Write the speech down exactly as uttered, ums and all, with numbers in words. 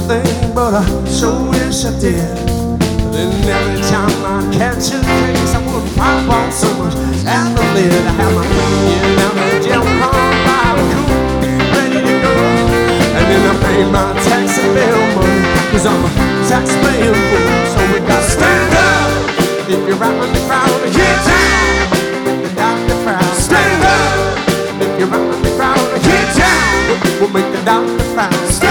thing, but I sure wish I did. Then every time I catch a case, I would pop on so much at the lid. I have my onion out the gel pump, I'm cool, ready to go. And then I pay my tax and bill money, cause I'm a taxpaying fool. So we gotta stand up if you're out in the crowd, and get down if you're out in the crowd. Stand up if you're out in the crowd, and get down, we'll make the doctor proud.